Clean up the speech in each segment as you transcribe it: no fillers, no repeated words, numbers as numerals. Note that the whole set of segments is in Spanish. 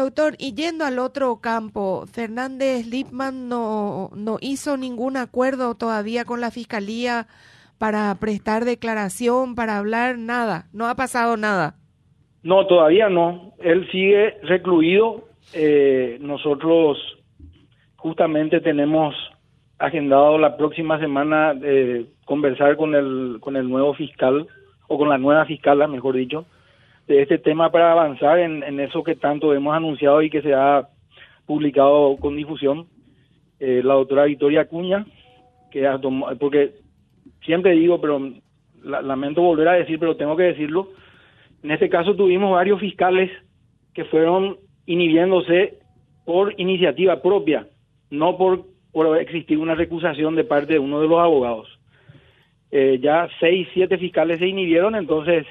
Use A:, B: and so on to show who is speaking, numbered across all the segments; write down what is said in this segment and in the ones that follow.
A: Doctor, y yendo al otro campo, Fernández Lipman no hizo ningún acuerdo todavía con la Fiscalía para prestar declaración, para hablar, nada, no ha pasado nada.
B: No, todavía no. Él sigue recluido. Nosotros justamente tenemos agendado la próxima semana conversar con el nuevo fiscal, o con la nueva fiscala, mejor dicho, de este tema para avanzar en eso que tanto hemos anunciado y que se ha publicado con difusión. La doctora Victoria Acuña, porque siempre digo, pero lamento volver a decir, pero tengo que decirlo, en este caso tuvimos varios fiscales que fueron inhibiéndose por iniciativa propia, no por existir una recusación de parte de uno de los abogados. Ya 6, 7 fiscales se inhibieron, entonces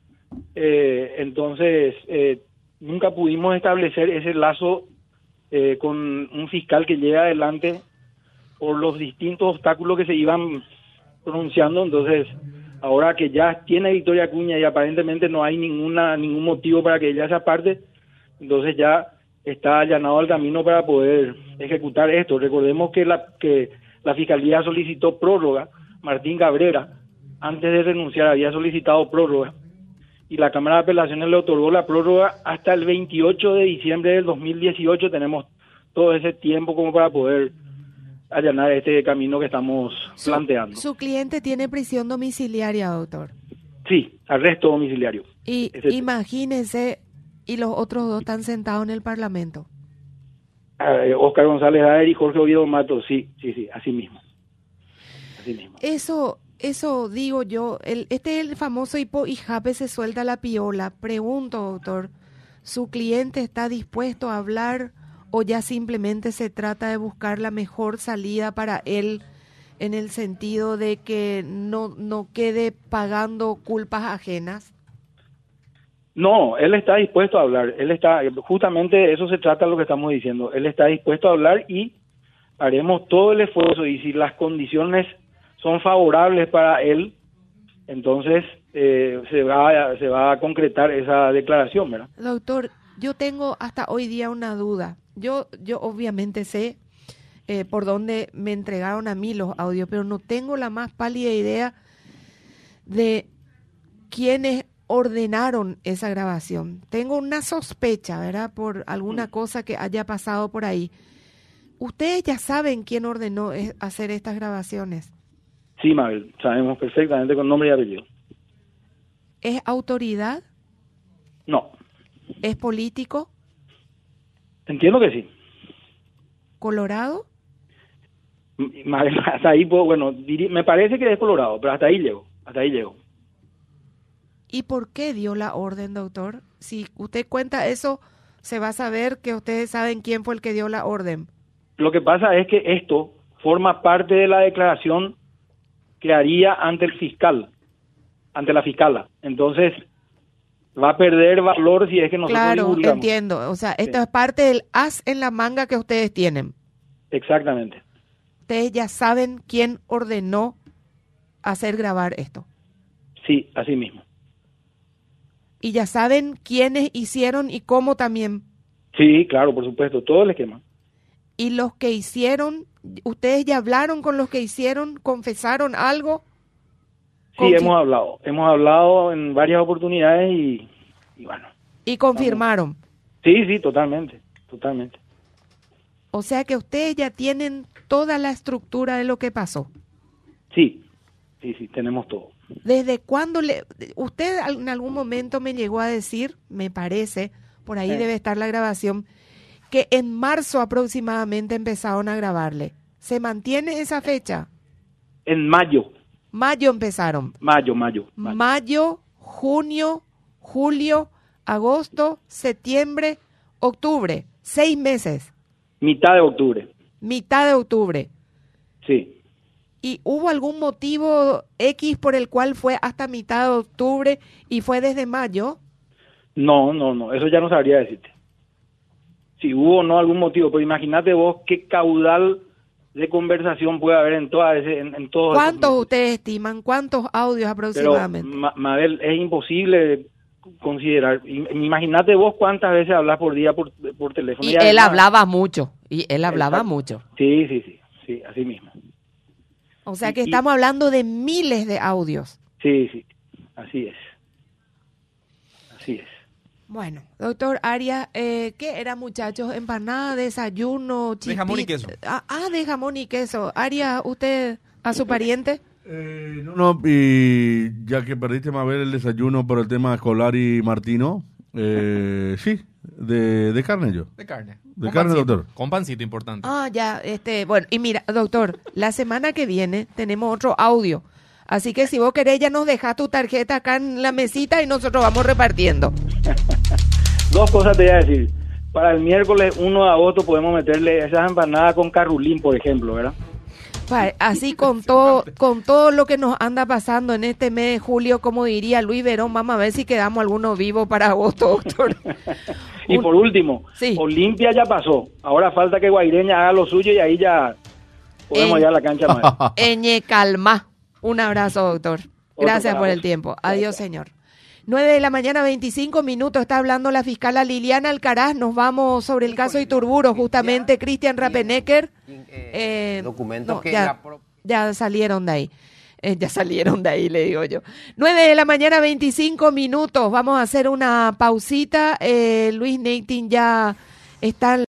B: nunca pudimos establecer ese lazo con un fiscal que llegue adelante por los distintos obstáculos que se iban pronunciando. Entonces, ahora que ya tiene Victoria Acuña y aparentemente no hay ningún motivo para que ella se aparte, entonces ya está allanado el camino para poder ejecutar esto. Recordemos que la Fiscalía solicitó prórroga. Martín Cabrera, antes de renunciar, había solicitado prórroga y la Cámara de Apelaciones le otorgó la prórroga hasta el 28 de diciembre del 2018. Tenemos todo ese tiempo como para poder allanar este camino que estamos planteando.
A: Su cliente tiene prisión domiciliaria, doctor.
B: Sí, arresto domiciliario.
A: Y imagínese, y los otros dos están sentados en el Parlamento.
B: Óscar González Daer y Jorge Oviedo Matos, sí, así mismo.
A: Eso digo yo, este es el famoso hipo-ijape, se suelta la piola. Pregunto, doctor, ¿su cliente está dispuesto a hablar o ya simplemente se trata de buscar la mejor salida para él en el sentido de que no quede pagando culpas ajenas?
B: No, él está dispuesto a hablar. Justamente de eso se trata lo que estamos diciendo. Él está dispuesto a hablar y haremos todo el esfuerzo, y si las condiciones son favorables para él, entonces se va a concretar esa declaración, ¿verdad?
A: Doctor, yo tengo hasta hoy día una duda. Yo obviamente sé por dónde me entregaron a mí los audios, pero no tengo la más pálida idea de quiénes ordenaron esa grabación. Tengo una sospecha, ¿verdad? Por alguna cosa que haya pasado por ahí. ¿Ustedes ya saben quién ordenó hacer estas grabaciones?
B: Sí, Mabel, sabemos perfectamente con nombre y apellido.
A: ¿Es autoridad?
B: No.
A: ¿Es político?
B: Entiendo que sí.
A: ¿Colorado?
B: Mabel, hasta ahí, me parece que es colorado, pero hasta ahí llego.
A: ¿Y por qué dio la orden, doctor? Si usted cuenta eso, se va a saber que ustedes saben quién fue el que dio la orden.
B: Lo que pasa es que esto forma parte de la declaración que haría ante el fiscal, ante la fiscala. Entonces, va a perder valor si es que nosotros divulgamos.
A: Claro, entiendo. O sea, esto es parte del as en la manga que ustedes tienen.
B: Exactamente.
A: Ustedes ya saben quién ordenó hacer grabar esto.
B: Sí, así mismo.
A: Y ya saben quiénes hicieron y cómo también.
B: Sí, claro, por supuesto, todo el esquema.
A: ¿Y los que hicieron, ustedes ya hablaron con los que hicieron, confesaron algo?
B: Sí, hemos hablado en varias oportunidades y bueno.
A: ¿Y confirmaron?
B: Sí, totalmente.
A: O sea que ustedes ya tienen toda la estructura de lo que pasó.
B: Sí, tenemos todo.
A: ¿Desde cuándo usted en algún momento me llegó a decir, me parece, por ahí debe estar la grabación, que en marzo aproximadamente empezaron a grabarle? ¿Se mantiene esa fecha?
B: En mayo.
A: Mayo empezaron.
B: Mayo.
A: Mayo, junio, julio, agosto, septiembre, octubre. 6 meses.
B: Mitad de octubre. Sí.
A: ¿Y hubo algún motivo X por el cual fue hasta mitad de octubre y fue desde mayo?
B: No, eso ya no sabría decirte. Si hubo o no algún motivo, pero imagínate vos qué caudal de conversación puede haber en todo.
A: ¿Cuántos ustedes estiman? ¿Cuántos audios aproximadamente?
B: Pero, Mabel, es imposible considerar. Imagínate vos cuántas veces hablas por día por teléfono.
A: Y él hablaba mucho, mucho.
B: Sí, así mismo.
A: O sea que estamos hablando de miles de audios.
B: Sí, así es.
A: Bueno, doctor Arias, ¿qué era, muchachos? ¿Empanada, desayuno, chipita?
C: De jamón y queso.
A: De jamón y queso. Arias, ¿usted a su pariente?
D: No, y ya que perdiste más ver el desayuno por el tema escolar y Martino, sí, de carne yo.
C: De carne.
D: De carne,
C: pancito,
D: doctor.
C: Con pancito importante.
A: Bueno, y mira, doctor, la semana que viene tenemos otro audio. Así que si vos querés, ya nos dejás tu tarjeta acá en la mesita y nosotros vamos repartiendo.
B: Dos cosas te voy a decir. Para el miércoles 1 de agosto podemos meterle esas empanadas con carrulín, por ejemplo, ¿verdad?
A: Así con todo lo que nos anda pasando en este mes de julio, como diría Luis Verón, vamos a ver si quedamos algunos vivos para agosto, doctor.
B: Y por último, sí. Olimpia ya pasó. Ahora falta que Guaireña haga lo suyo y ahí ya podemos ir a la cancha más.
A: Calma. Un abrazo, doctor. Gracias por el tiempo. Adiós, señor. 9:25 a.m. Está hablando la fiscala Liliana Alcaraz. Nos vamos sobre el caso Iturburo, justamente. Cristian Rapenecker.
E: Documentos que
A: ya salieron de ahí. Ya salieron de ahí, le digo yo. 9:25 a.m. Vamos a hacer una pausita. Luis Neitin ya está